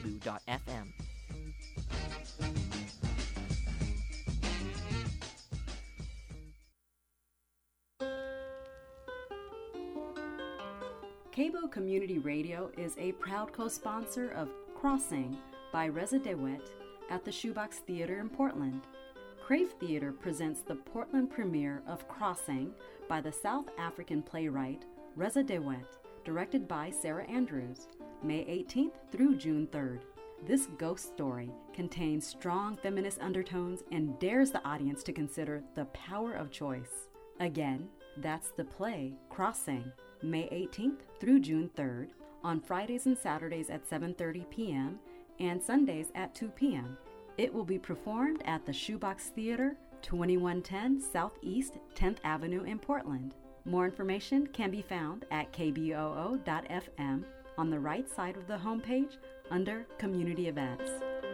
KBOO.FM. KBOO Community Radio is a proud co-sponsor of Crossing by Reza DeWitt at the Shoebox Theater in Portland. Crave Theater presents the Portland premiere of Crossing by the South African playwright Reza DeWitt, directed by Sarah Andrews, May 18th through June 3rd. This ghost story contains strong feminist undertones and dares the audience to consider the power of choice. Again, that's the play Crossing, May 18th through June 3rd, on Fridays and Saturdays at 7:30 p.m. and Sundays at 2 p.m. It will be performed at the Shoebox Theater, 2110 Southeast 10th Avenue in Portland. More information can be found at kboo.fm on the right side of the homepage under Community Events.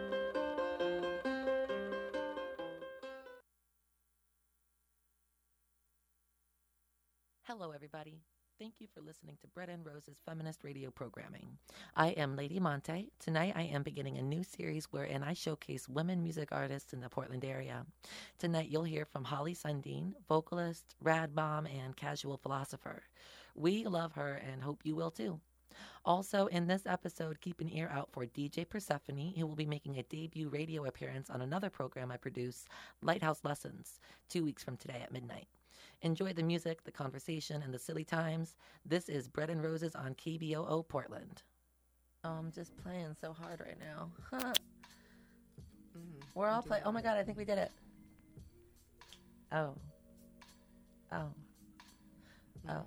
Hello, everybody. Thank you for listening to Bread and Roses Feminist Radio Programming. I am Lady Monte. Tonight I am beginning a new series wherein I showcase women music artists in the Portland area. Tonight you'll hear from Holly Sundin, vocalist, rad mom, and casual philosopher. We love her and hope you will too. Also in this episode, keep an ear out for DJ Persephone, who will be making a debut radio appearance on another program I produce, Lighthouse Lessons, 2 weeks from today at midnight. Enjoy the music, the conversation, and the silly times. This is Bread and Roses on KBOO Portland. Oh, I'm just playing so hard right now. Huh. We're all playing. Oh my God, I think we did it. Oh. Oh. Oh.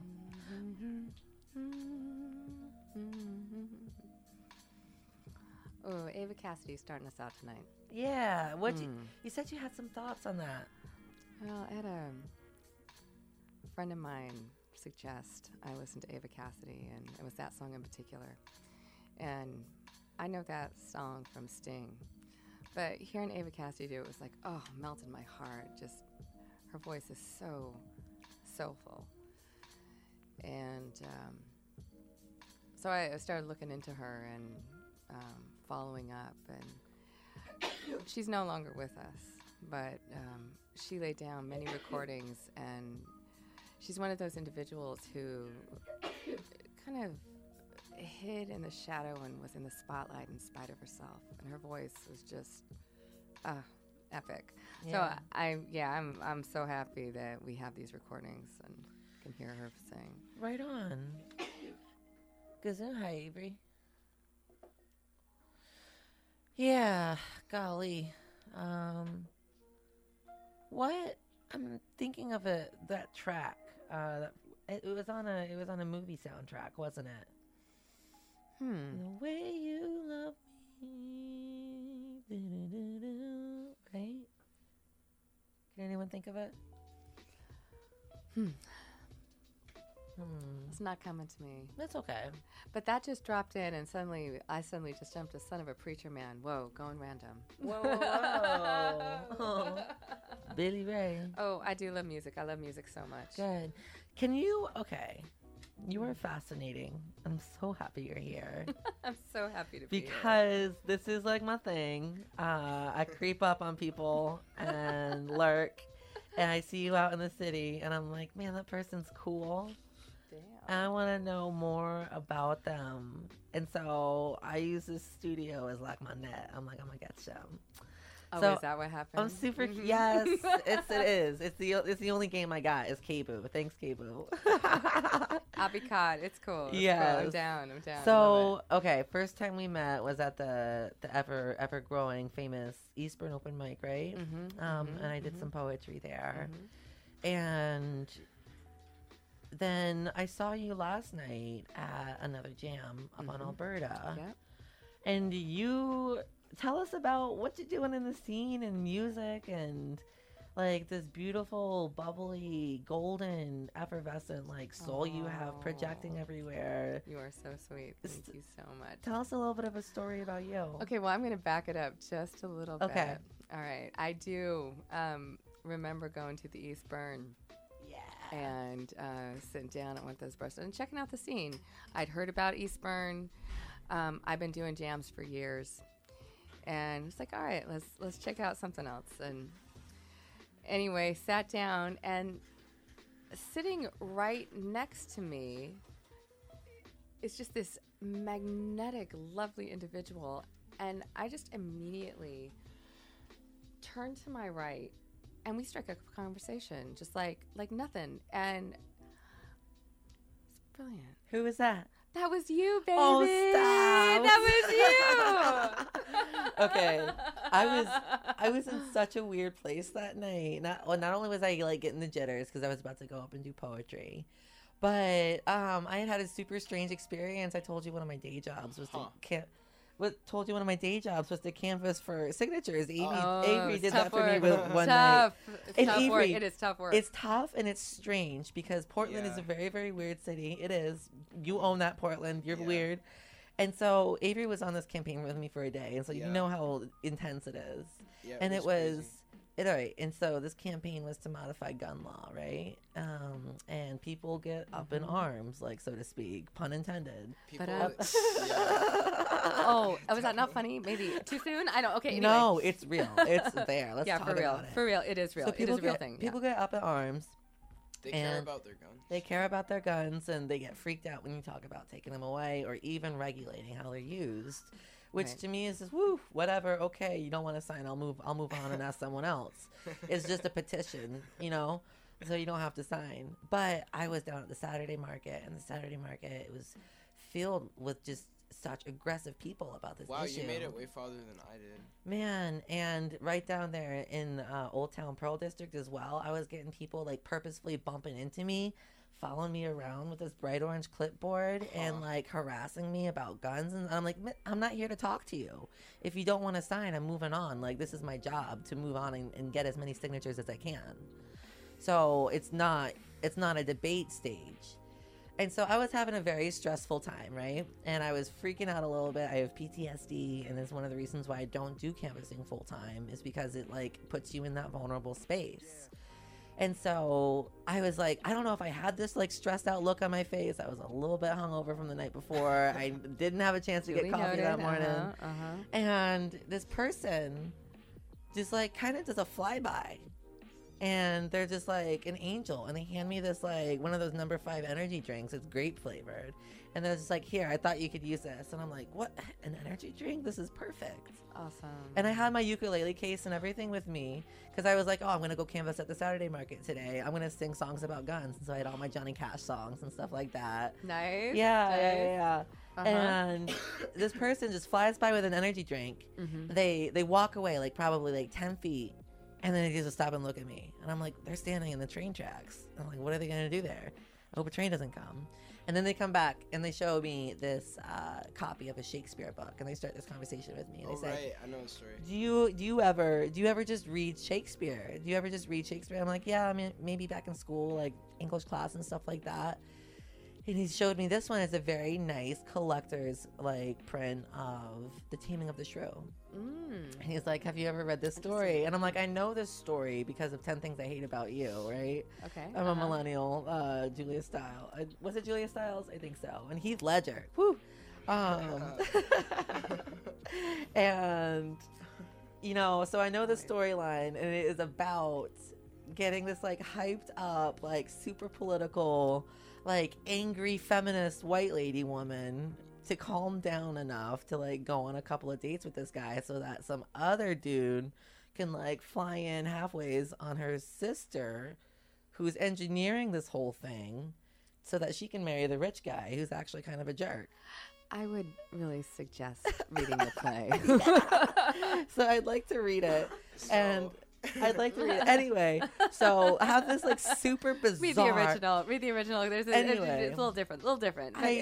Oh, Ava Cassidy's starting us out tonight. Yeah. You said you had some thoughts on that. Well, I had a friend of mine suggest I listen to Ava Cassidy, and it was that song in particular. And I know that song from Sting, but hearing Ava Cassidy do it was like, oh, melted my heart. Just, her voice is so soulful. And so I started looking into her and following up, and she's no longer with us, but she laid down many recordings, and she's one of those individuals who kind of hid in the shadow and was in the spotlight in spite of herself, and her voice was just epic. Yeah. So I'm so happy that we have these recordings and can hear her sing. Right on. Gazoo, hi Avery. Yeah, golly. What I'm thinking of that track. It was on a movie soundtrack, wasn't it? The way you love me, right? Can anyone think of it? It's not coming to me. That's okay. But that just dropped in, and I suddenly just jumped to Son of a Preacher Man. Whoa, going random. Whoa. Oh. Billy Ray. Oh, I do love music. I love music so much. Good. You are fascinating. I'm so happy you're here. I'm so happy to be here. Because this is like my thing. I creep up on people and lurk, and I see you out in the city, and I'm like, man, that person's cool. Damn. I want to know more about them. And so I use this studio as like my net. I'm like, I'm going to get them. Oh, so is that what happened? I'm super, yes, it is. It's the only game I got is KBOO. Thanks, KBOO. I'll be caught. It's cool. Yeah. Cool. I'm down. So, okay, first time we met was at the ever growing famous Eastburn open mic, right? And I did some poetry there. And then I saw you last night at another jam up on Alberta. Yep. And you tell us about what you're doing in the scene and music and like this beautiful, bubbly, golden, effervescent like soul you have projecting everywhere. You are so sweet. Thank you so much. Tell us a little bit of a story about you. Okay, well, I'm going to back it up just a little bit. Okay. All right. I do remember going to the Eastburn. Yeah. And sitting down at one of those bars and checking out the scene. I'd heard about Eastburn. I've been doing jams for years, and it's like, all right, let's check out something else. And anyway, sat down, and sitting right next to me is just this magnetic, lovely individual, and I just immediately turned to my right, and we struck a conversation, just like nothing, and it's brilliant. Who was that? That was you, baby. Oh, stop. That was you. Okay, I was in such a weird place that night. Not only was I like getting the jitters because I was about to go up and do poetry, but I had a super strange experience. I told you one of my day jobs was to canvas for signatures. Avery did that for me one night. It's tough work. It is tough work. It's tough and it's strange because Portland is a very, very weird city. It is. You own that, Portland. You're weird. And so Avery was on this campaign with me for a day. And so you know how intense it is. Yeah, and it was right. And so this campaign was to modify gun law, right? And people get up in arms, like, so to speak, pun intended. Oh, was that not funny? Maybe too soon? I don't. Okay. Anyway. No, it's real. It's there. Let's talk about it. For real, it is real. So it is a real thing. People get up in arms. They care about their guns. They care about their guns, and they get freaked out when you talk about taking them away or even regulating how they're used. Which to me is just whatever. Okay, you don't want to sign. I'll move on and ask someone else. It's just a petition, so you don't have to sign. But I was down at the Saturday market, and the Saturday market, it was filled with just such aggressive people about this issue. Wow, you made it way farther than I did. Man, and right down there in Old Town Pearl District as well, I was getting people like purposefully bumping into me, following me around with this bright orange clipboard and like harassing me about guns. And I'm like, I'm not here to talk to you. If you don't want to sign, I'm moving on. Like, this is my job to move on and get as many signatures as I can. So it's not a debate stage. And so I was having a very stressful time, right? And I was freaking out a little bit. I have PTSD, and it's one of the reasons why I don't do canvassing full time is because it like puts you in that vulnerable space. And so I was like, I don't know if I had this like stressed out look on my face. I was a little bit hungover from the night before. I didn't have a chance to get coffee that morning. And this person just like kind of does a flyby. And they're just like an angel, and they hand me this like one of those No. 5 energy drinks. It's grape flavored, and they're just like, here, I thought you could use this. And I'm like, what, an energy drink? This is perfect. Awesome. And I had my ukulele case and everything with me because I was like, oh, I'm gonna go canvas at the Saturday market today. I'm gonna sing songs about guns. And so I had all my Johnny Cash songs and stuff like that. Nice. Yeah. And this person just flies by with an energy drink. They walk away like probably like 10 feet. And then they just stop and look at me. And I'm like, they're standing in the train tracks. I'm like, what are they going to do there? I hope a train doesn't come. And then they come back and they show me this copy of a Shakespeare book. And they start this conversation with me. And they say, right. I know the story. Do you ever just read Shakespeare? Do you ever just read Shakespeare? I'm like, yeah, I mean, maybe back in school, like English class and stuff like that. And he showed me this one is a very nice collector's like print of The Taming of the Shrew. And he's like, have you ever read this story? And I'm like, I know this story because of 10 Things I Hate About You, right? Okay. I'm a millennial, Julia Stiles. Was it Julia Stiles? I think so. And Heath Ledger. Woo! And, so I know the storyline, and it is about getting this like hyped up, like super political, like angry feminist white lady woman to calm down enough to like go on a couple of dates with this guy so that some other dude can like fly in halfways on her sister who's engineering this whole thing so that she can marry the rich guy who's actually kind of a jerk. I would really suggest reading the play. So I'd like to read it. And I'd like to read it anyway. So I have this like super bizarre. Read the original. There's Anyway. it's a little different. I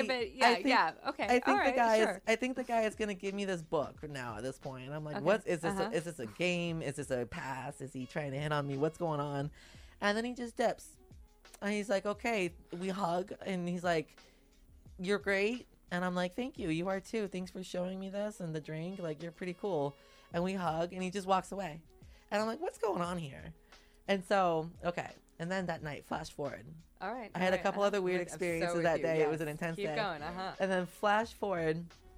think the guy is gonna give me this book now at this point, and I'm like, what is this? Is this a game? Is this a pass? Is he trying to hit on me? What's going on? And then he just dips, and he's like, okay, we hug, and he's like, you're great, and I'm like, thank you, you are too. Thanks for showing me this and the drink. Like, you're pretty cool. And we hug, and he just walks away. And I'm like, what's going on here? And so, okay. And then that night, flash forward. All right. I had a couple other weird experiences that day. Yes. It was an intense day. Keep going. And then flash forward,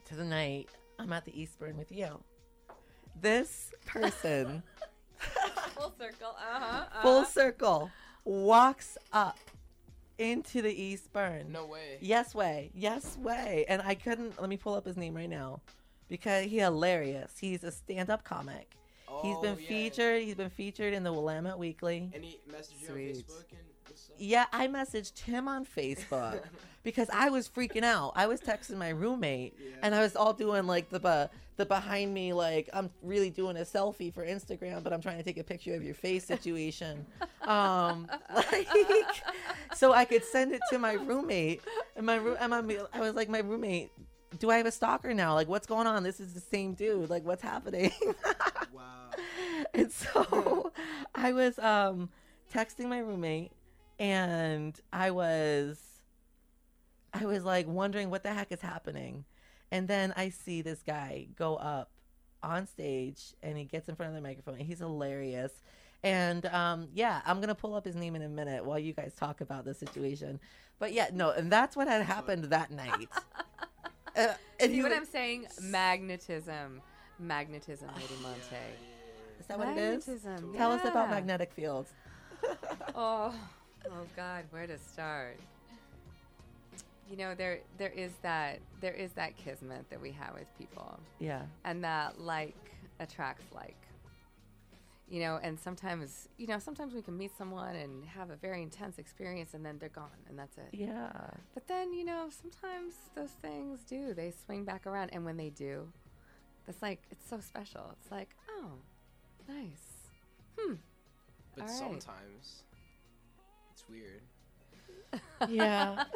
to the night I'm at the Eastburn with you. This person, Full circle. full circle, walks up into the Eastburn. No way. Yes way. And I couldn't, let me pull up his name right now because he's hilarious. He's a stand-up comic. He's been featured. He's been featured in the Willamette Weekly. And he messaged you on Sweet. Facebook and stuff? Yeah, I messaged him on Facebook because I was freaking out. I was texting my roommate, and I was all doing like the behind me, like I'm really doing a selfie for Instagram, but I'm trying to take a picture of your face situation, like so I could send it to my roommate. And I was like, my roommate, do I have a stalker now? Like, what's going on? This is the same dude. Like, what's happening? Wow. And so I was texting my roommate, and I was like wondering what the heck is happening. And then I see this guy go up on stage, and he gets in front of the microphone, and he's hilarious. And yeah, I'm going to pull up his name in a minute while you guys talk about the situation. But yeah, no, and that's what had happened that night. And See what I'm saying? Magnetism, Lady Monte. Is that what it is? Magnetism. Tell us about yeah. magnetic fields. Oh God, where to start? You know, there is that kismet that we have with people, Yeah. and that like attracts like. You know, and sometimes we can meet someone and have a very intense experience, and then they're gone, and that's it. Yeah. But then, sometimes those things they swing back around, and when they do, it's so special. It's like, oh, nice. But All right. sometimes it's weird. Yeah.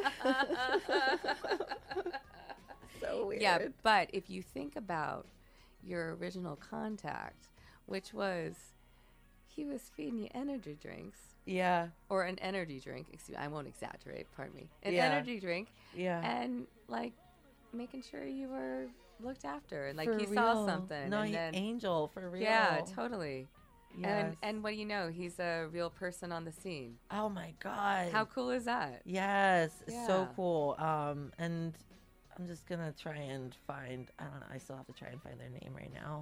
So weird. Yeah, but if you think about your original contact, which was he was feeding you energy drinks. Yeah. Or an energy drink. Excuse me, I won't exaggerate, pardon me. An Yeah. energy drink. Yeah. And making sure you were looked after. And For he real. saw something. No, and you then, angel, for real. yeah, totally. Yes. And what do you know? He's a real person on the scene. Oh my God. How cool is that? Yes. It's so Yeah. cool. And I'm just gonna try and find, I don't know, I still have to try and find their name right now.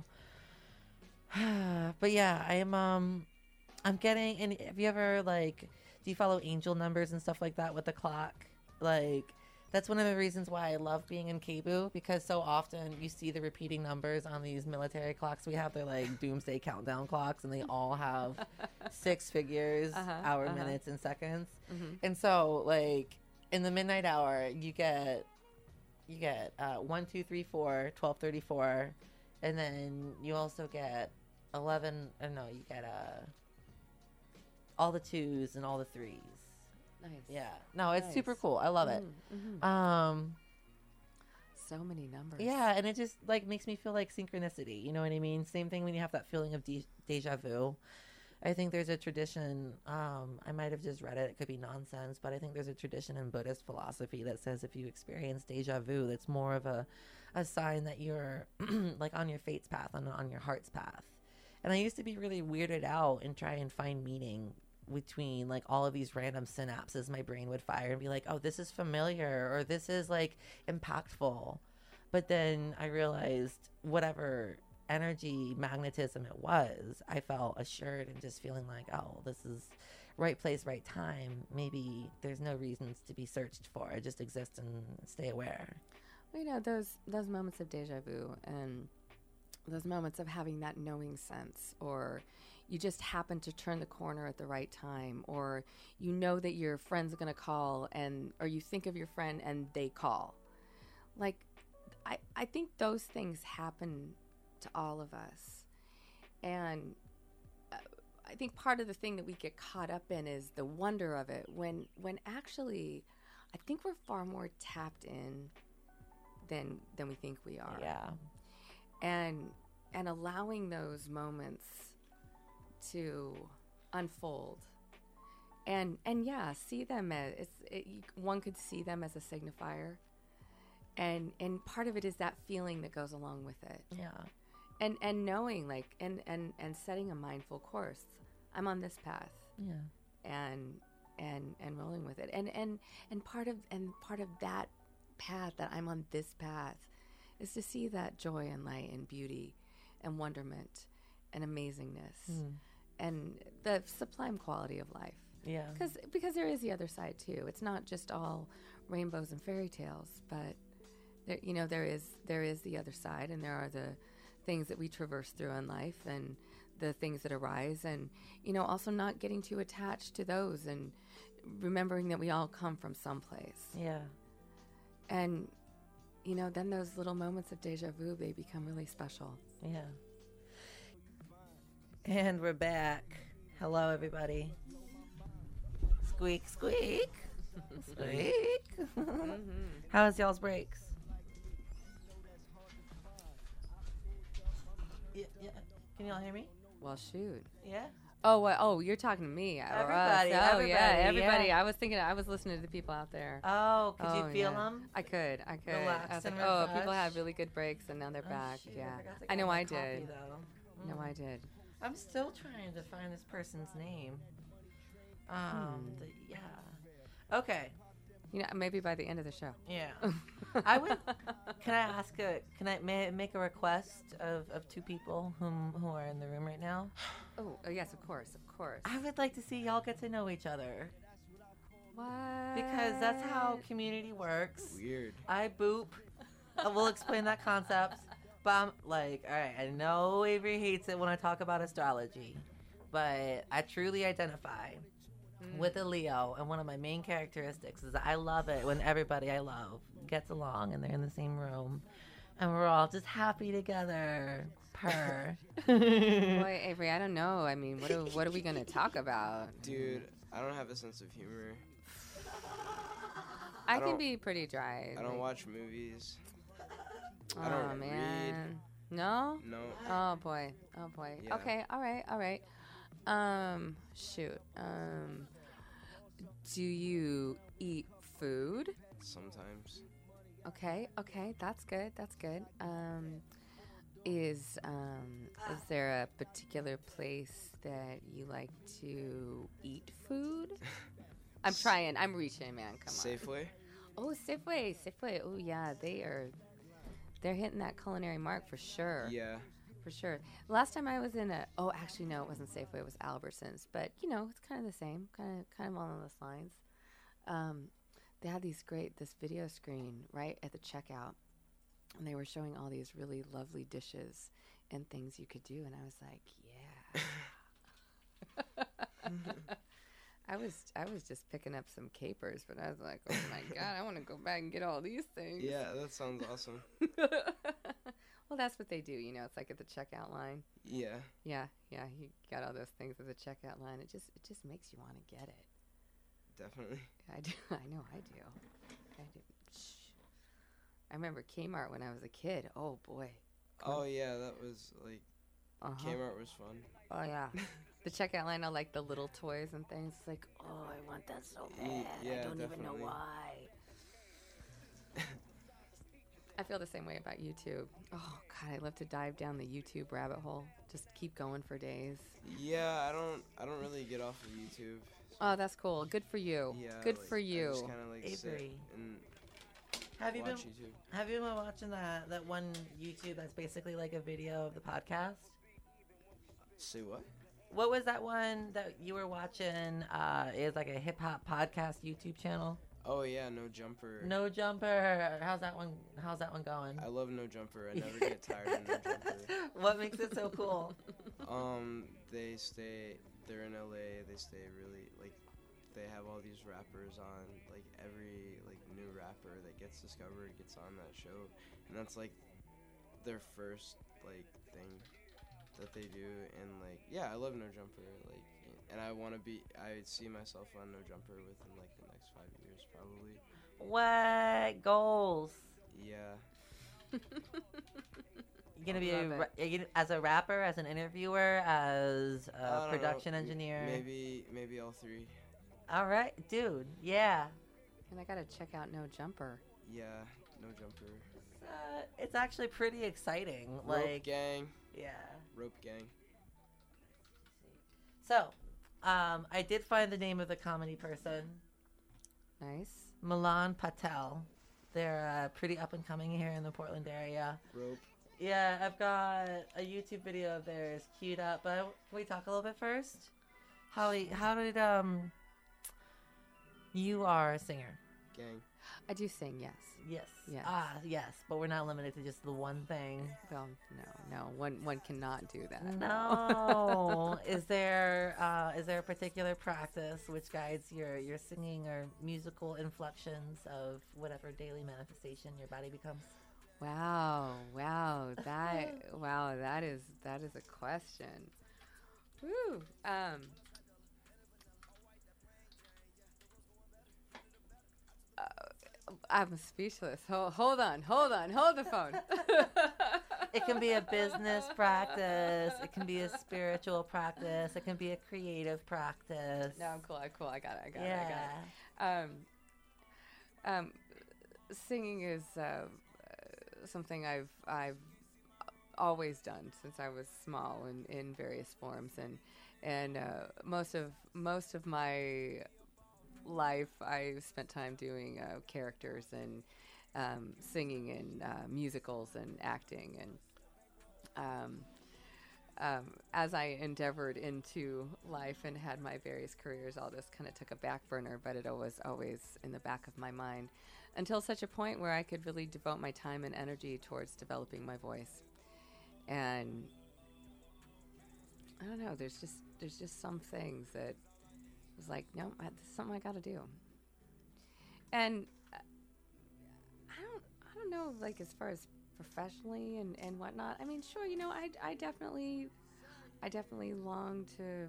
But yeah, I'm getting, and have you ever do you follow angel numbers and stuff like that with the clock? That's one of the reasons why I love being in KBOO, because so often you see the repeating numbers on these military clocks. We have their doomsday countdown clocks, and they all have 6 figures, hour, minutes, and seconds. Mm-hmm. And so in the midnight hour, you get 1, 2, 3, 4, 12:34, and then you also get 11. You get all the 2s and all the 3s. Nice. Yeah. No, it's super Nice. cool. I love it. Mm-hmm. So many numbers. Yeah, and it just makes me feel like synchronicity. You know what I mean? Same thing when you have that feeling of deja vu. I think there's a tradition. I might have just read it. It could be nonsense, but I think there's a tradition in Buddhist philosophy that says if you experience deja vu, that's more of a sign that you're on your fate's path, on your heart's path. And I used to be really weirded out and try and find meaning between all of these random synapses my brain would fire and be like, oh, this is familiar, or this is impactful. But then I realized whatever energy magnetism it was, I felt assured and just feeling like, oh, this is right place, right time. Maybe there's no reasons to be searched for. I just exist and stay aware. Well, those moments of deja vu and those moments of having that knowing sense, or you just happen to turn the corner at the right time, or you know that your friend's going to call, or you think of your friend and they call. I think those things happen to all of us. And I think part of the thing that we get caught up in is the wonder of it, when actually I think we're far more tapped in than we think we are. Yeah. And allowing those moments to unfold, and yeah, see them as one could see them as a signifier, and part of it is that feeling that goes along with it. Yeah. And knowing and setting a mindful course. I'm on this path. Yeah. And rolling with it. And part of that path, that I'm on this path, is to see that joy and light and beauty and wonderment and amazingness and the sublime quality of life. Yeah. Because there is the other side too. It's not just all rainbows and fairy tales, but there is the other side, and there are the things that we traverse through in life and the things that arise, and also not getting too attached to those, and remembering that we all come from someplace. Yeah. And then those little moments of deja vu, they become really special. Yeah. And we're back. Hello, everybody. Squeak, squeak. Squeak. How's y'all's breaks? Yeah. Can y'all hear me? Well, shoot. Yeah. Oh, what? Oh, you're talking to me. Everybody, Or us. Oh, yeah, everybody. yeah. I was listening to the people out there. Oh, could you feel yeah. them? I could. Relax I was and like, oh, people refresh. had really good breaks, and now they're back. Shoot, Yeah. forgot to I grab know my I coffee, did. though. No, I did. I'm still trying to find this person's name. Yeah. Okay. Maybe by the end of the show. Yeah. I would. Can I ask may I make a request of two people who are in the room right now? Oh, yes, of course. I would like to see y'all get to know each other, What? because that's how community works. Weird. I boop. I will explain that concept. But I'm like, all right, I know Avery hates it when I talk about astrology, but I truly identify with a Leo, and one of my main characteristics is that I love it when everybody I love gets along and they're in the same room, and we're all just happy together. Purr. Boy, Avery, I don't know. I mean, what are we gonna talk about? Dude, I don't have a sense of humor. I can don't- be pretty dry. I don't watch movies. Oh I don't man. No. No. Oh boy. Yeah. Okay. All right. Shoot. Do you eat food? Sometimes. Okay. That's good. Is there a particular place that you like to eat food? I'm trying. I'm reaching, man. Come on. Safeway? Oh, Safeway. Oh, yeah. They're hitting that culinary mark for sure. Yeah. For sure. Last time I was in actually no, it wasn't Safeway. It was Albertsons. But it's kind of the same. Kind of along those lines. They had this video screen right at the checkout. And they were showing all these really lovely dishes and things you could do, and I was like, yeah. I was just picking up some capers, but I was like, oh my god, I want to go back and get all these things. Yeah, that sounds awesome. Well, that's what they do, it's like at the checkout line. Yeah. Yeah, you got all those things at the checkout line. It just makes you want to get it. Definitely. I do. I know I do. Shh. I remember Kmart when I was a kid. Oh boy. Oh yeah, that was like Kmart was fun. Oh yeah. The checkout line, I like the little toys and things. It's like, oh, I want that so bad. Yeah, I don't even know definitely. why. I feel the same way about YouTube. Oh god, I love to dive down the YouTube rabbit hole. Just keep going for days. Yeah, I don't really get off of YouTube. Oh, that's cool. Good for you. Yeah. Good like, for you. I just kind of like sit Avery. and Have you watch been YouTube. Have you been watching that one YouTube that's basically like a video of the podcast? Say what? What was that one that you were watching? It's like a hip hop podcast YouTube channel. Oh yeah, No Jumper. No Jumper. How's that one going? I love No Jumper. I never get tired of No Jumper. What makes it so cool? They're in LA. They stay really like, they have all these rappers on. Like every like new rapper that gets discovered gets on that show, and that's like their first like thing that they do. And like yeah, I love No Jumper. Like, and I see myself on No Jumper within like the next 5 years probably. What goals? Yeah. You gonna be Love as a rapper, as an interviewer, as I a don't know. production engineer? Maybe all three. All right, dude. Yeah. And I gotta check out No Jumper. Yeah, No Jumper. It's actually pretty exciting. Rope Like, Gang. yeah. Rope Gang. So, I did find the name of the comedy person, Nice. Milan Patel. They're pretty up and coming here in the Portland area. Rope. Yeah, I've got a YouTube video of theirs queued up. But can we talk a little bit first? How did you are a singer? Gang. I do sing, yes. Yes. Yes. Yes. But we're not limited to just the one thing. Well, no. One cannot do that. No. Is there a particular practice which guides your singing or musical inflections of whatever daily manifestation your body becomes? Wow. That is a question. Woo. I'm speechless. Hold the phone. It can be a business practice. It can be a spiritual practice. It can be a creative practice. No, I'm cool. I got it. Singing is something I've always done since I was small in various forms, and most of my life I spent time doing characters and singing in musicals and acting, and as I endeavored into life and had my various careers, all this kind of took a back burner, but it was always in the back of my mind until such a point where I could really devote my time and energy towards developing my voice. And I don't know, there's just some things that was like, no, this is something I got to do. And I don't know, like, as far as professionally and whatnot. I mean, sure, I definitely long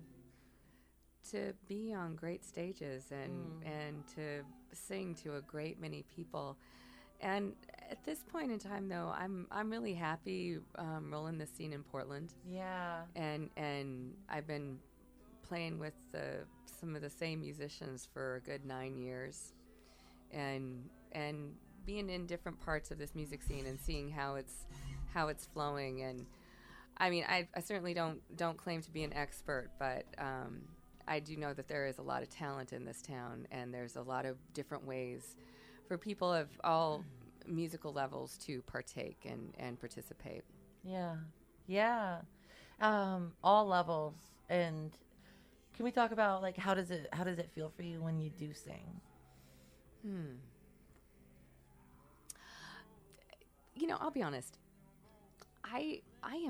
to be on great stages and to sing to a great many people. And at this point in time, though, I'm really happy rolling the scene in Portland. Yeah. And I've been playing with some of the same musicians for a good 9 years, and being in different parts of this music scene and seeing how it's flowing. And I mean, I certainly don't claim to be an expert, but I do know that there is a lot of talent in this town, and there's a lot of different ways for people of all musical levels to partake and participate. Yeah. All levels. And can we talk about, like, how does it feel for you when you do sing? I'll be honest. I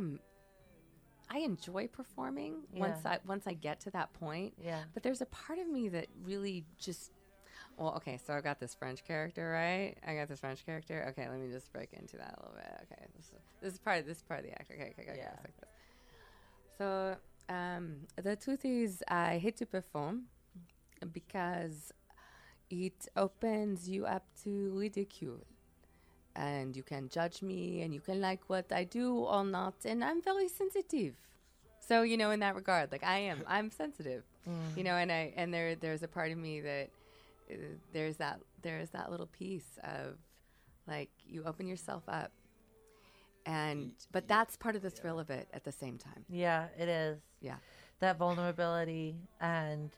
enjoy performing once I get to that point. Yeah. But there's a part of me that really just, well, okay, so I've got this French character, right? Okay, let me just break into that a little bit. Okay, this is part of the act. Okay. Yeah. Like this. So the truth is, I hate to perform because it opens you up to ridicule. And you can judge me, and you can like what I do or not, and I'm very sensitive. So, in that regard, like I'm sensitive, and there's a part of me that there's that little piece of, like, you open yourself up, but that's part of the thrill of it at the same time. Yeah, it is. Yeah. That vulnerability, and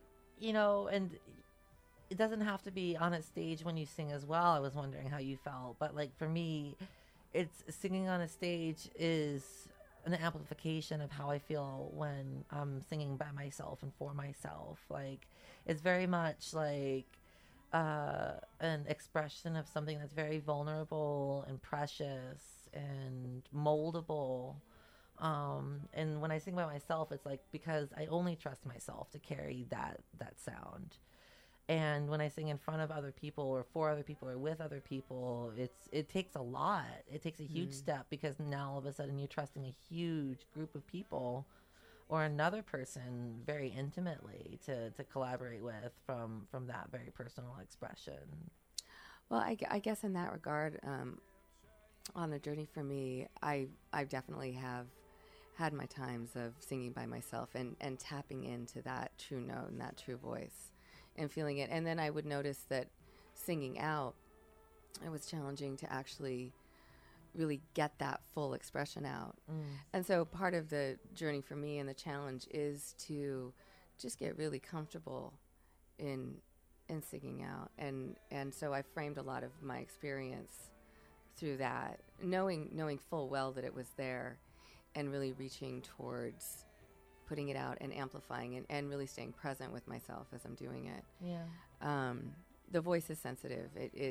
it doesn't have to be on a stage when you sing as well. I was wondering how you felt, but, like, for me, it's singing on a stage is an amplification of how I feel when I'm singing by myself and for myself. Like, it's very much like an expression of something that's very vulnerable and precious and moldable. And when I sing by myself, it's like, because I only trust myself to carry that sound. And when I sing in front of other people or for other people or with other people, it takes a lot. It takes a huge step, because now all of a sudden you're trusting a huge group of people or another person very intimately to collaborate with from that very personal expression. Well, I guess in that regard, on the journey for me, I definitely have had my times of singing by myself and tapping into that true note and that true voice and feeling it. And then I would notice that singing out, it was challenging to actually really get that full expression out. And so part of the journey for me and the challenge is to just get really comfortable in and singing out, and so I framed a lot of my experience through that, knowing full well that it was there, and really reaching towards putting it out and amplifying it, and really staying present with myself as I'm doing it. Yeah. The voice is sensitive.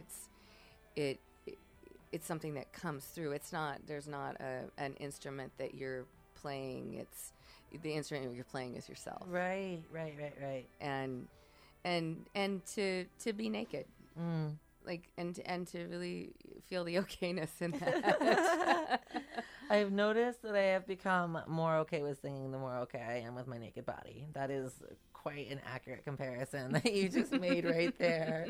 It's something that comes through. There's not an instrument that you're playing. It's the instrument you're playing is yourself. Right. And to be naked. Like and to really feel the okayness in that. I've noticed that I have become more okay with singing the more okay I am with my naked body. That is quite an accurate comparison that you just made right there.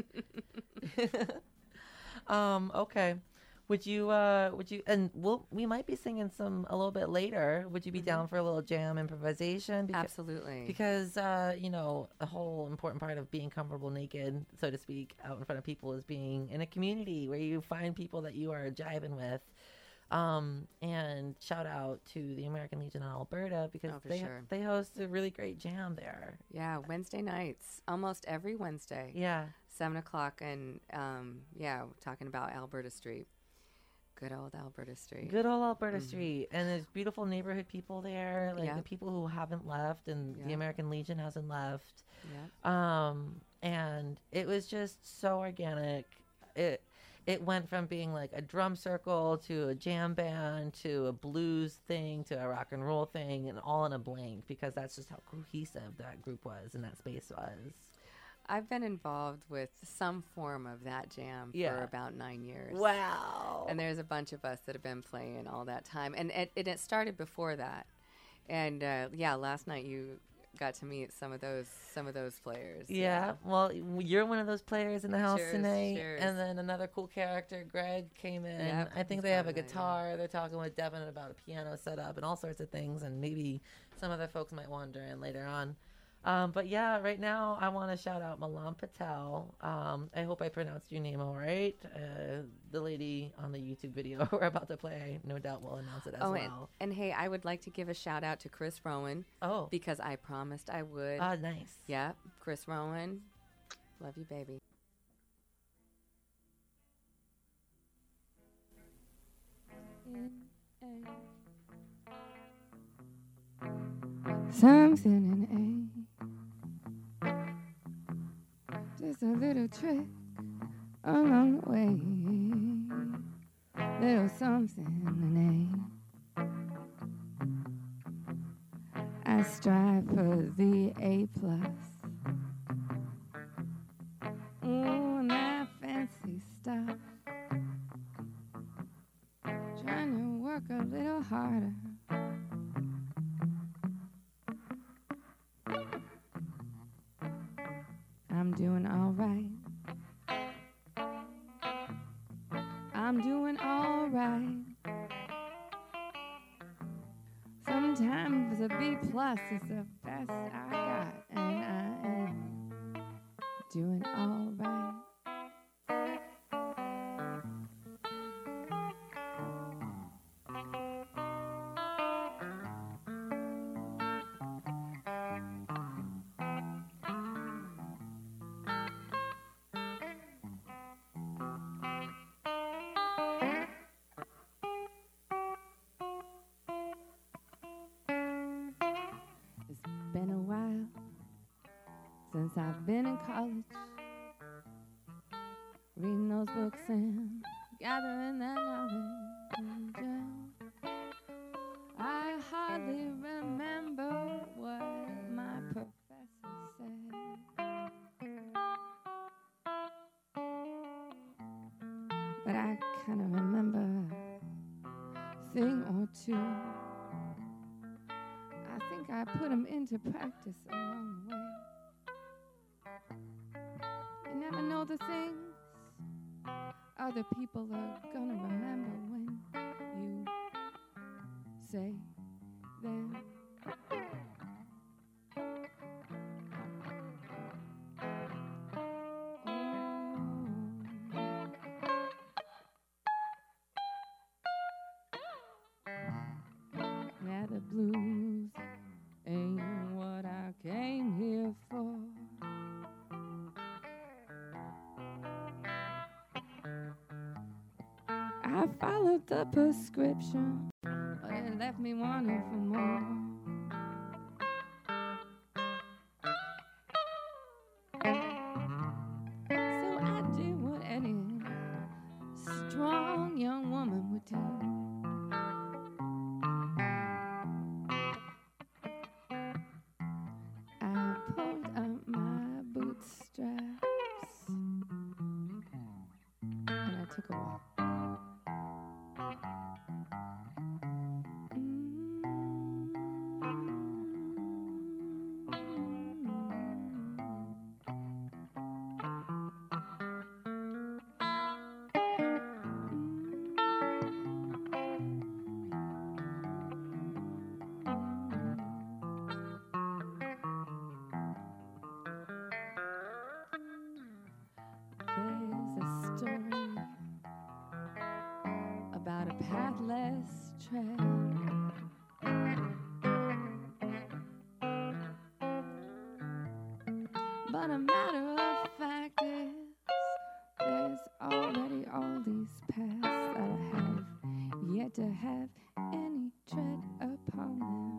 Okay. Would you, and we might be singing a little bit later. Would you be down for a little jam improvisation? Absolutely. Because, a whole important part of being comfortable naked, so to speak, out in front of people is being in a community where you find people that you are jiving with. And shout out to the American Legion in Alberta because they host a really great jam there. Yeah, Wednesday nights, almost every Wednesday. Yeah. 7:00, and talking about Alberta Street. Good old Alberta Street. Good old Alberta Street. And there's beautiful neighborhood people there, like the people who haven't left, and the American Legion hasn't left. Yeah. And it was just so organic. It went from being like a drum circle to a jam band to a blues thing to a rock and roll thing, and all in a blink, because that's just how cohesive that group was and that space was. I've been involved with some form of that jam for about 9 years. Wow. And there's a bunch of us that have been playing all that time. And it started before that. And last night you got to meet some of those players. Yeah. Well, you're one of those players in the house tonight. Cheers. And then another cool character, Greg, came in. Yep, I think they have a guitar. They're talking with Devin about a piano setup and all sorts of things. And maybe some other folks might wander in later on. But yeah, right now I want to shout out Malam Patel. I hope I pronounced your name all right. The lady on the YouTube video we're about to play, no doubt will announce it as well. And hey, I would like to give a shout out to Chris Rowan. Oh. Because I promised I would. Oh, nice. Yeah, Chris Rowan. Love you, baby. Something in A. Just a little trick along the way. Little something in A. I strive for the A+. And that fancy stuff. Trying to work a little harder. I'm doing all right. I'm doing all right. Sometimes a B+ is the best I got, and I am doing all right. Been a while since I've been in college, reading those books and gathering that knowledge. I hardly remember what my professor said, but I kind of remember a thing or two. I think I put them into practice along the way. You never know the things other people are gonna remember when you say them. Yeah, the blues ain't what I came here for. I followed the prescription, but it left me wanting for more. So I did what any strong young woman would do. I pulled up my bootstraps and I took a walk. There's a story about a pathless trail. But a matter of fact is, there's already all these paths that I have yet to have any tread upon them.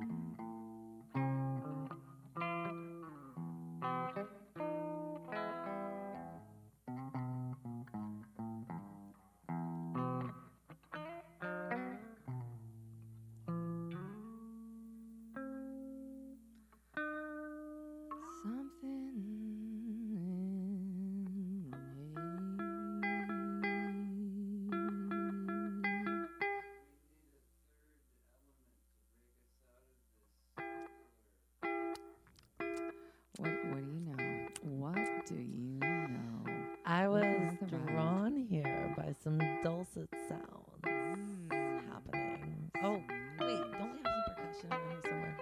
What do you know? What do you know? I What was is the vibe? drawn here by some dulcet sounds happening. Oh, wait, don't we have some percussion around here somewhere?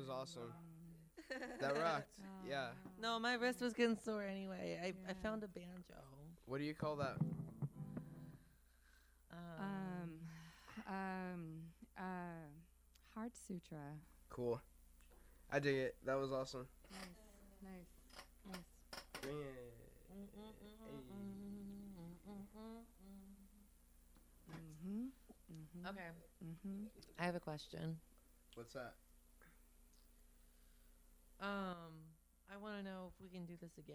was awesome. That rocked. Yeah. No, my wrist was getting sore anyway. I found a banjo. What do you call that? Heart Sutra. Cool. I dig it. That was awesome. Nice. Bring it. Okay. I have a question. What's that? I want to know if we can do this again.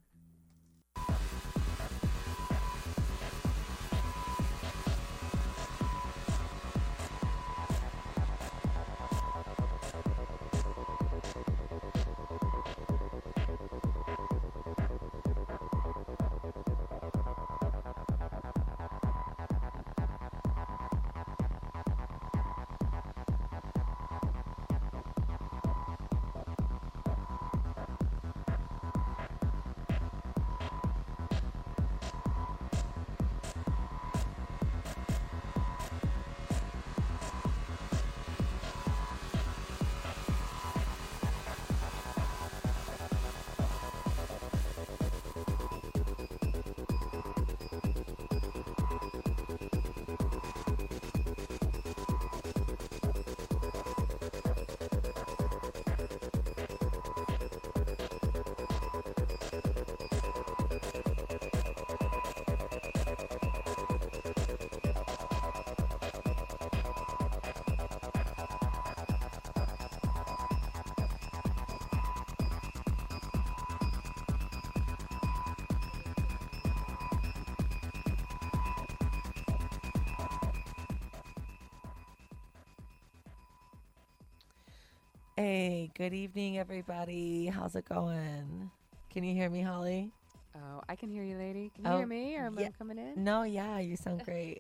Hey, good evening, everybody. How's it going? Can you hear me, Holly? Oh, I can hear you, lady. Can you hear me, or am I coming in? No, yeah, you sound great.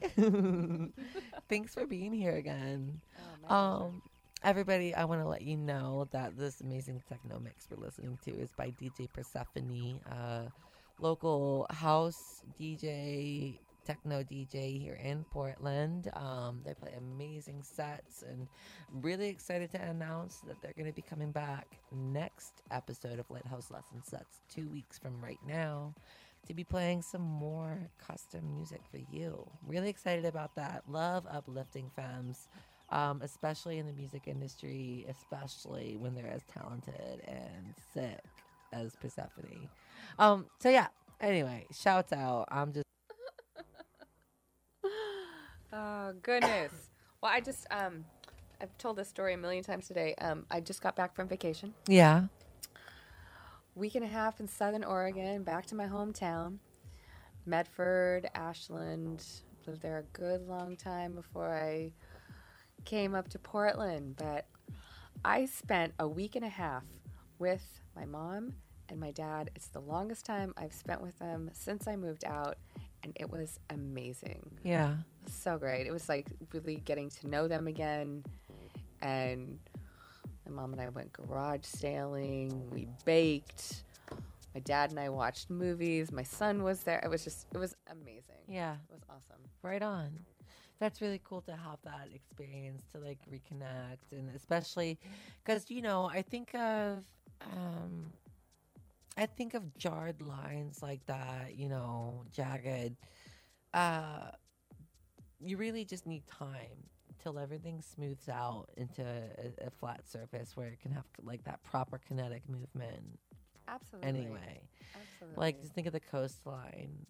Thanks for being here again. Oh, Everybody, I want to let you know that this amazing techno mix we're listening to is by DJ Persephone, local house DJ, techno DJ here in Portland. They play amazing sets, and really excited to announce that they're going to be coming back next episode of Lighthouse Lesson Sets 2 weeks from right now to be playing some more custom music for you. Really excited about that. Love uplifting femmes, especially in the music industry, especially when they're as talented and sick as Persephone. So yeah, anyway, shouts out. I'm just Oh, goodness. Well, I just, I've told this story a million times today. I just got back from vacation. yeah. Week and a half in Southern Oregon, back to my hometown. Medford, Ashland. Lived there a good long time before I came up to Portland. But I spent a week and a half with my mom and my dad. It's the longest time I've spent with them since I moved out. And it was amazing. Yeah. So great. It was like really getting to know them again. And my mom and I went garage sailing. We baked. My dad and I watched movies. My son was there. It was amazing. Yeah. It was awesome. Right on. That's really cool to have that experience to like reconnect, and especially because I think of jarred lines like that, jagged. You really just need time till everything smooths out into a flat surface where it can have like that proper kinetic movement. Absolutely. Anyway, Absolutely. like just think of the coastline.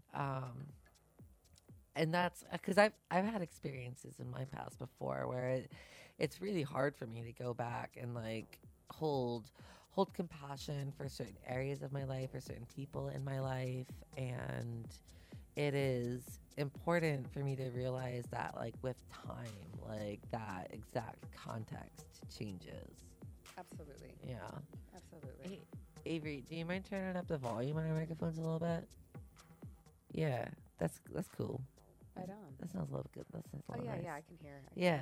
And that's because I've had experiences in my past before where it's really hard for me to go back and like hold compassion for certain areas of my life or certain people in my life, and it is important for me to realize that like with time, like that exact context changes. Absolutely. Yeah. Absolutely. Hey, Avery, do you mind turning up the volume on our microphones a little bit? Yeah, that's cool. Right on. That sounds a little good. That sounds a Oh, little yeah, nice. yeah, I can hear. Yeah.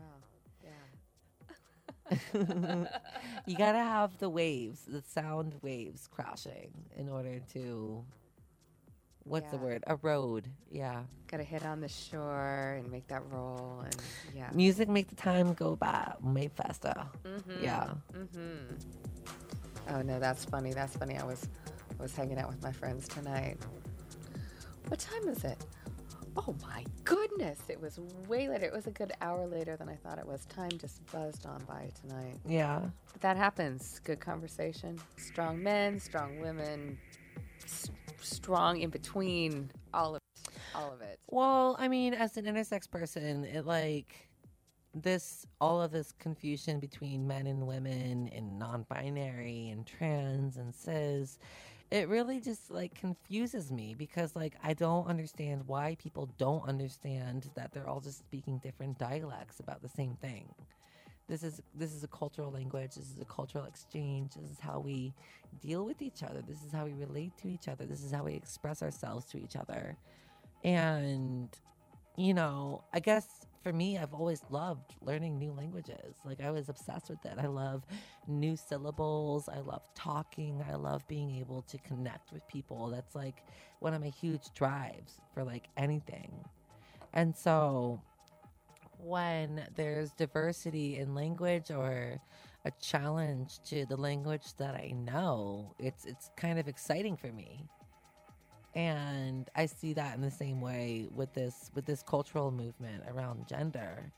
Hear really well. Yeah. You gotta have the waves, the sound waves crashing in order to what's the Yeah. word? Erode. Yeah. Got to hit on the shore and make that roll, and yeah. Music make the time go by way faster. Mm-hmm. Yeah. Mm-hmm. Oh no, that's funny. That's funny. I was hanging out with my friends tonight. What time is it? Oh my goodness! It was way later. It was a good hour later than I thought it was. Time just buzzed on by tonight. Yeah. But that happens. Good conversation. Strong men, strong women, strong in between. All of it. Well, I mean, as an intersex person, it like all of this confusion between men and women and non-binary and trans and cis, it really just like confuses me because like I don't understand why people don't understand that they're all just speaking different dialects about the same thing. This is a cultural language. This is a cultural exchange. This is how we deal with each other. This is how we relate to each other. This is how we express ourselves to each other. And, you know, I guess for me, I've always loved learning new languages. Like, I was obsessed with it. I love new syllables. I love talking. I love being able to connect with people. That's, like, one of my huge drives for, like, anything. And so when there's diversity in language or a challenge to the language that I know, it's kind of exciting for me. And I see that in the same way with this cultural movement around gender.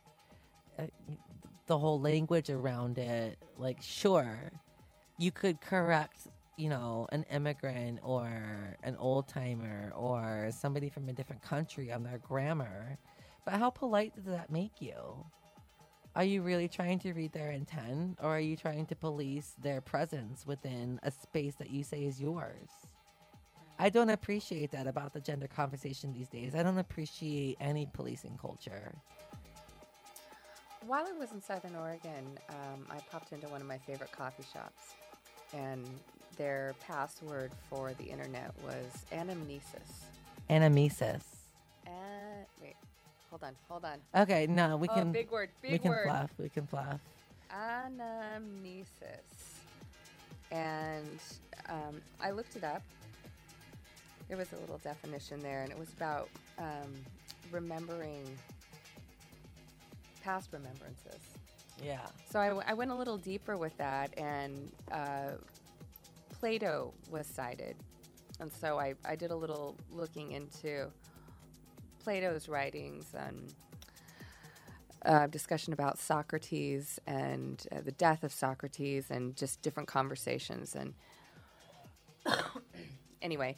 The whole language around it, like, sure, you could correct, you know, an immigrant or an old timer or somebody from a different country on their grammar, but how polite does that make you? Are you really trying to read their intent, or are you trying to police their presence within a space that you say is yours? I don't appreciate that about the gender conversation these days. I don't appreciate any policing culture. While I was in Southern Oregon, I popped into one of my favorite coffee shops, and their password for the internet was anamnesis. Anamnesis. Wait, hold on. Okay, no, we can. Big word, We can fluff. We can fluff. Anamnesis. And I looked it up. There was a little definition there, and it was about remembering past remembrances. Yeah. So I went a little deeper with that, and Plato was cited. And so I did a little looking into Plato's writings and discussion about Socrates and the death of Socrates and just different conversations. And anyway,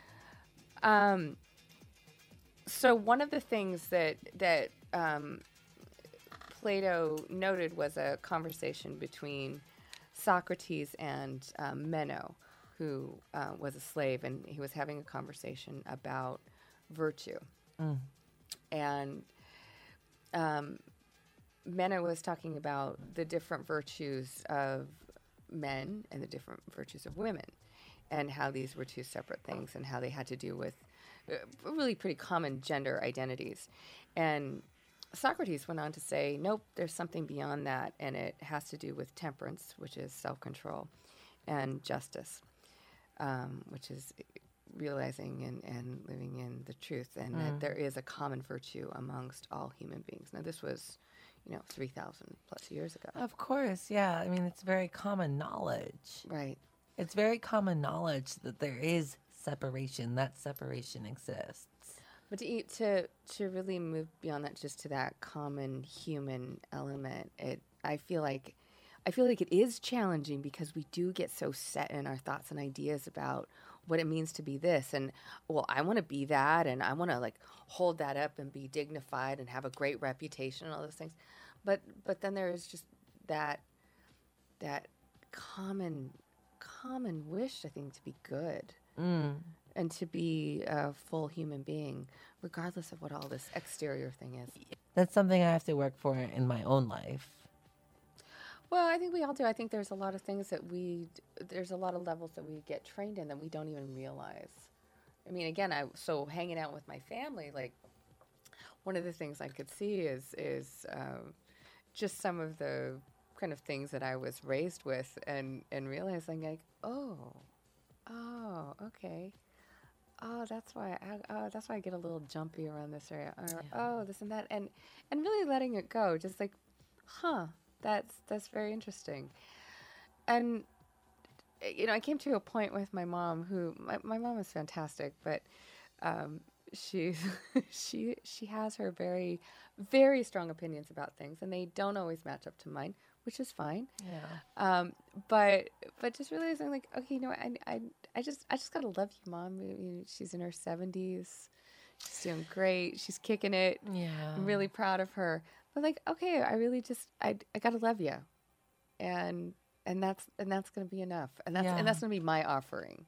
so one of the things that Plato noted was a conversation between Socrates and Meno, who was a slave, and he was having a conversation about virtue. And Meno was talking about the different virtues of men and the different virtues of women, and how these were two separate things, and how they had to do with really pretty common gender identities. And Socrates went on to say, nope, there's something beyond that, and it has to do with temperance, which is self-control, and justice, which is realizing and living in the truth, and that there is a common virtue amongst all human beings. Now, this was, 3,000 plus years ago. Of course, yeah. I mean, it's very common knowledge. Right. It's very common knowledge that there is separation. That separation exists. But to really move beyond that, just to that common human element, I feel like it is challenging because we do get so set in our thoughts and ideas about what it means to be this, and well, I want to be that, and I want to like hold that up and be dignified and have a great reputation and all those things. But then there's just that common wish, I think, to be good. And to be a full human being, regardless of what all this exterior thing is. That's something I have to work for in my own life. Well, I think we all do. I think there's a lot of things there's a lot of levels that we get trained in that we don't even realize. I mean, again, so hanging out with my family, like, one of the things I could see is just some of the kind of things that I was raised with, and realizing, like, oh, okay. oh, that's why I get a little jumpy around this area. Or, Yeah. oh, this and that, and really letting it go, just like, huh, that's very interesting. And I came to a point with my mom, who my mom is fantastic, but she she has her very, very strong opinions about things, and they don't always match up to mine, which is fine. Yeah. But just realizing, like, okay, I just gotta love you, Mom. She's in her 70s. She's doing great. She's kicking it. Yeah. I'm really proud of her. But like, okay, I really just I gotta love you, and that's gonna be enough, and that's gonna be my offering.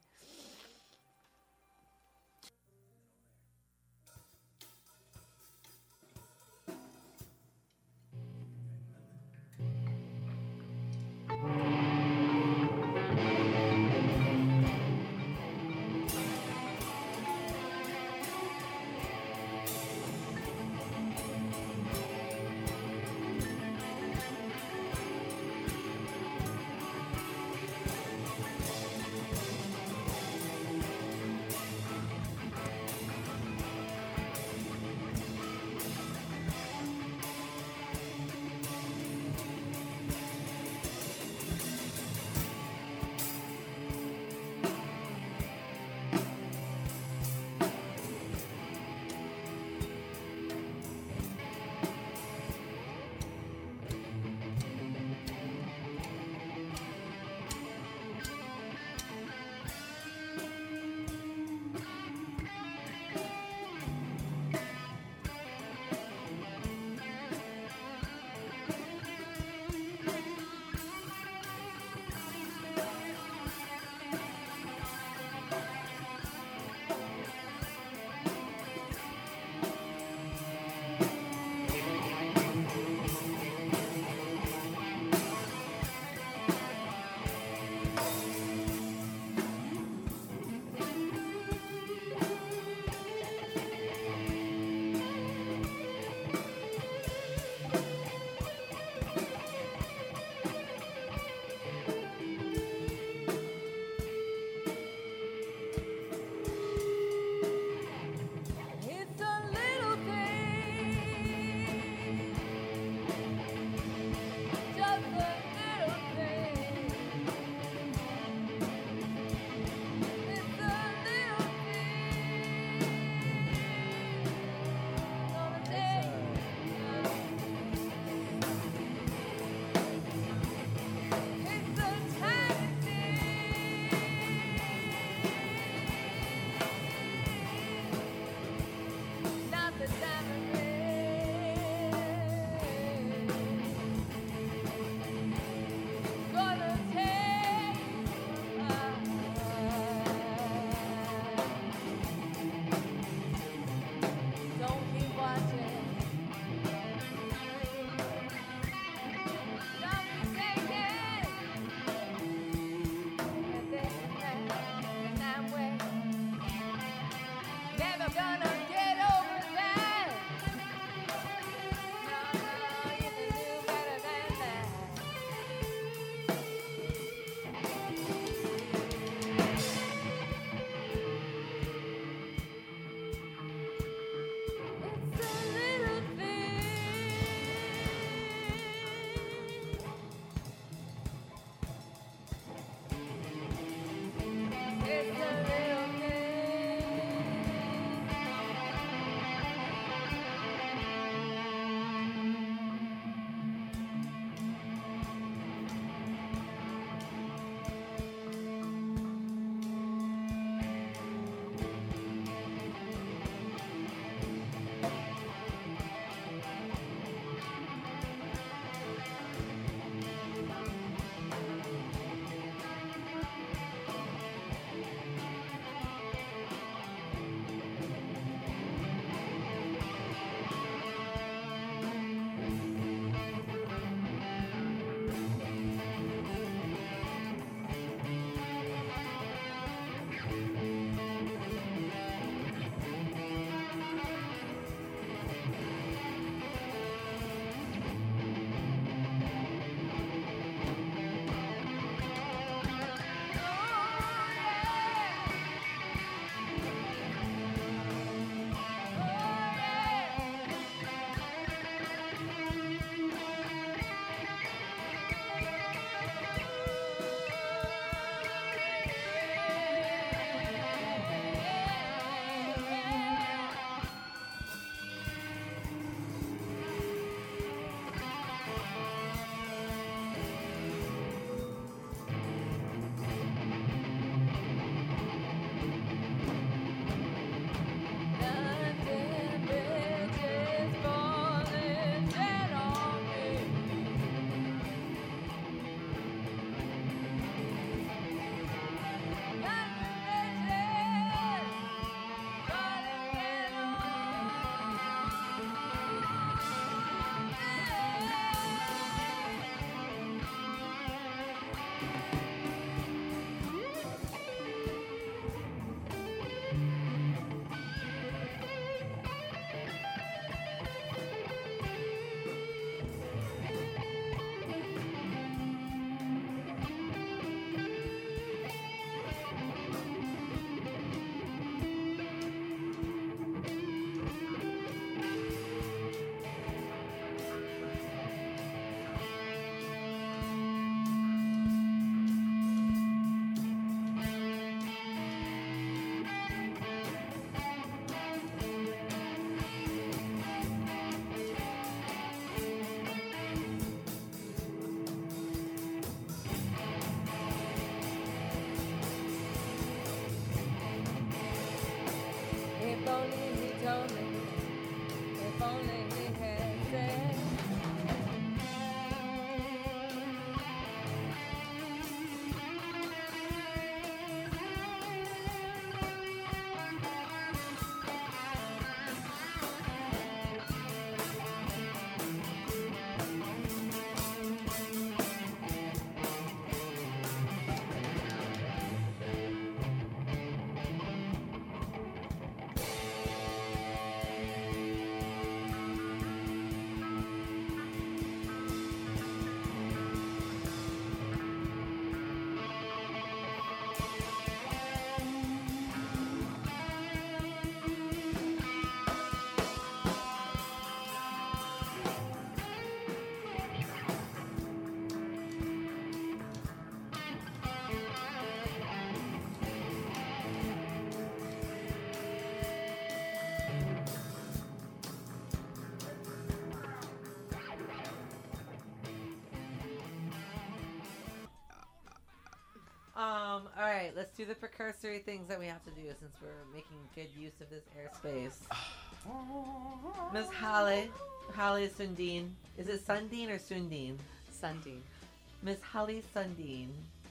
All right, let's do the precursory things that we have to do since we're making good use of this airspace. Miss Holly Sundin. Is it Sundin or Sundin? Sundin. Miss Holly Sundin.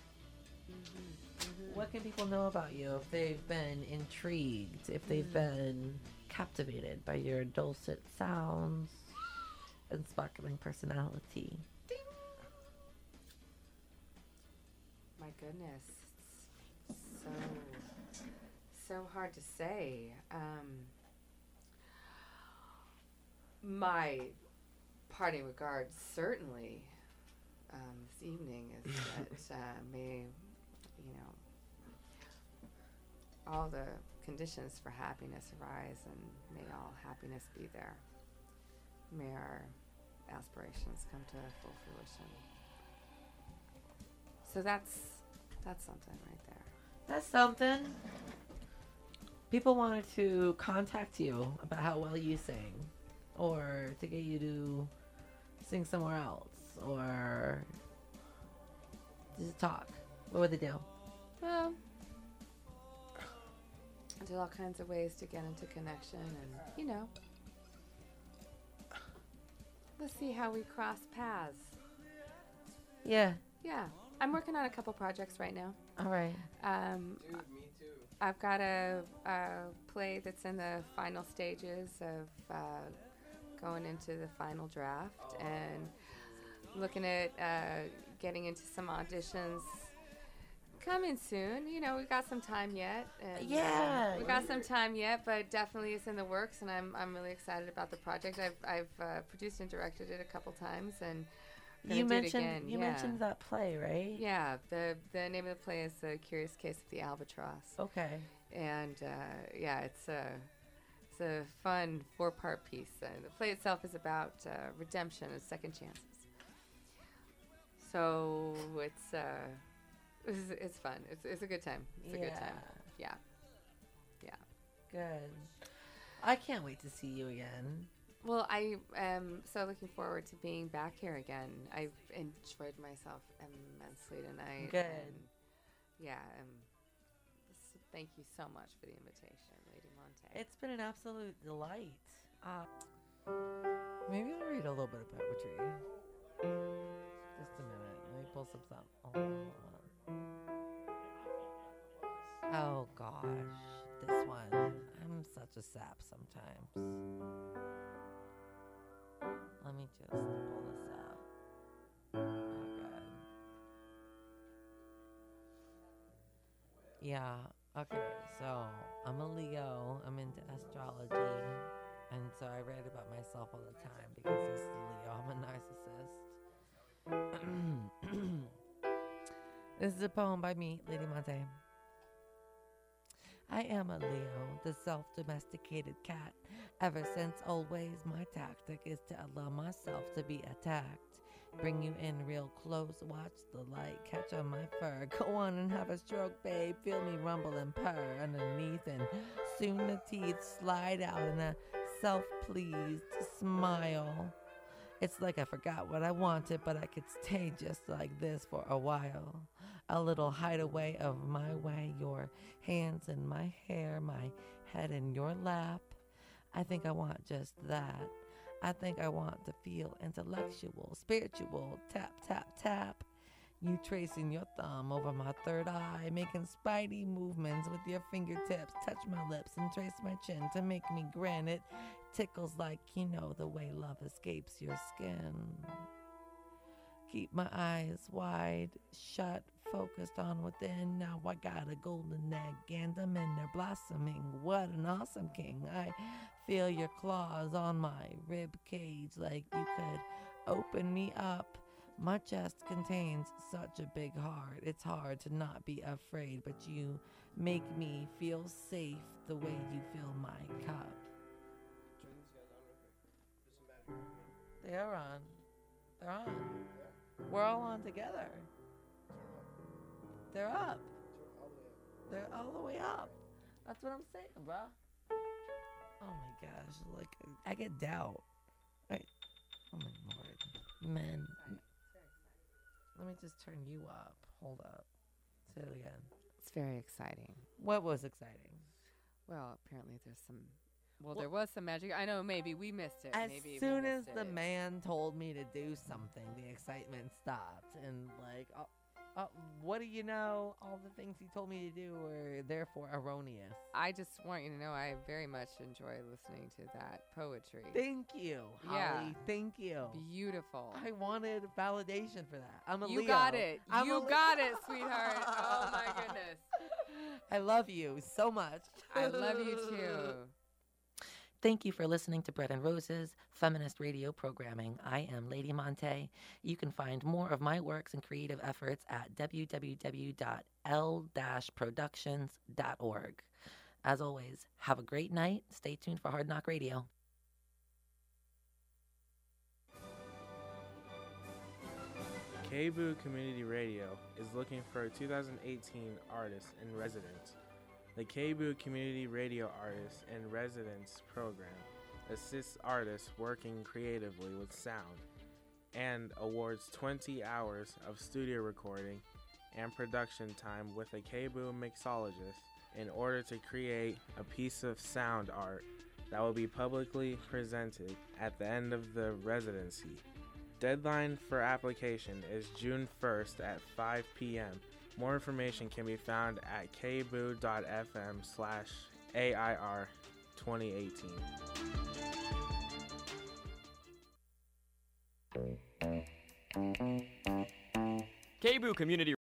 What can people know about you if they've been intrigued, if they've been captivated by your dulcet sounds and sparkling personality? My goodness. So hard to say. My parting regards certainly this evening is that may, all the conditions for happiness arise, and may all happiness be there. May our aspirations come to full fruition. So that's something right there. That's something. People wanted to contact you about how well you sing, or to get you to sing somewhere else, or just talk. What would they do? Well, there's all kinds of ways to get into connection, and let's see how we cross paths. Yeah. Yeah, I'm working on a couple projects right now. All right. Dude, me too. I've got a play that's in the final stages of going into the final draft, and looking at getting into some auditions coming soon. We've got some time yet. And, Yeah. we got some time yet, but definitely it's in the works, and I'm really excited about the project. I've produced and directed it a couple times, and You mentioned again. mentioned that play, right? Yeah, the name of the play is The Curious Case of the Albatross. Okay. And it's a fun 4-part piece. The play itself is about redemption and second chances. So it's fun. It's a good time. It's a good time. Yeah. Good. I can't wait to see you again. Well, I am so looking forward to being back here again. I've enjoyed myself immensely tonight. Good. And, thank you so much for the invitation, Lady Monte. It's been an absolute delight. Maybe I'll read a little bit of poetry. Just a minute. Let me pull some stuff. Oh gosh, this one. I'm such a sap sometimes. Let me just pull this up. Oh god. Yeah. Okay, so I'm a Leo. I'm into astrology, and so I write about myself all the time because this is Leo. I'm a narcissist. This is a poem by me, Lady Monte. I am a Leo, the self-domesticated cat. Ever since always, my tactic is to allow myself to be attacked. Bring you in real close, watch the light catch on my fur. Go on and have a stroke, babe. Feel me rumble and purr underneath, and soon the teeth slide out in a self-pleased smile. It's like I forgot what I wanted, but I could stay just like this for a while. A little hideaway of my way, your hands in my hair, my head in your lap. I think I want just that. I think I want to feel intellectual, spiritual, tap, tap, tap. You tracing your thumb over my third eye, making spidey movements with your fingertips. Touch my lips and trace my chin to make me grin. It tickles like the way love escapes your skin. Keep my eyes wide shut, focused on within. Now I got a golden egg and I'm in there blossoming. What an awesome king. I feel your claws on my rib cage like you could open me up. My chest contains such a big heart. It's hard to not be afraid, but you make me feel safe the way you fill my cup. Turn these guys on real quick. There's some battery. They're on. They're on. We're all on together. They're up. They're all the way up. That's what I'm saying, bro. Oh my gosh, like I get doubt. Wait. Oh my lord, men. Let me just turn you up. Hold up. Say it again. It's very exciting. What was exciting? Well, apparently there's some. Well, there was some magic. I know. Maybe we missed it. As Maybe soon we as missed the it. man told me to do something, the excitement stopped. And like, what do you know? All the things he told me to do were therefore erroneous. I just want you to know I very much enjoy listening to that poetry. Thank you, Yeah. Holly. Thank you. Beautiful. I wanted validation for that. I'm a You Leo. got it. I'm a You Leo. got it, sweetheart. Oh my goodness. I love you so much. I love you too. Thank you for listening to Bread and Roses Feminist Radio Programming. I am Lady Monte. You can find more of my works and creative efforts at www.l-productions.org. As always, have a great night. Stay tuned for Hard Knock Radio. KBOO Community Radio is looking for a 2018 artist in residence. The KBOO Community Radio Artist in Residence program assists artists working creatively with sound and awards 20 hours of studio recording and production time with a KBOO mixologist in order to create a piece of sound art that will be publicly presented at the end of the residency. Deadline for application is June 1st at 5 p.m. More information can be found at kboo.fm/AIR 2018. KBOO Community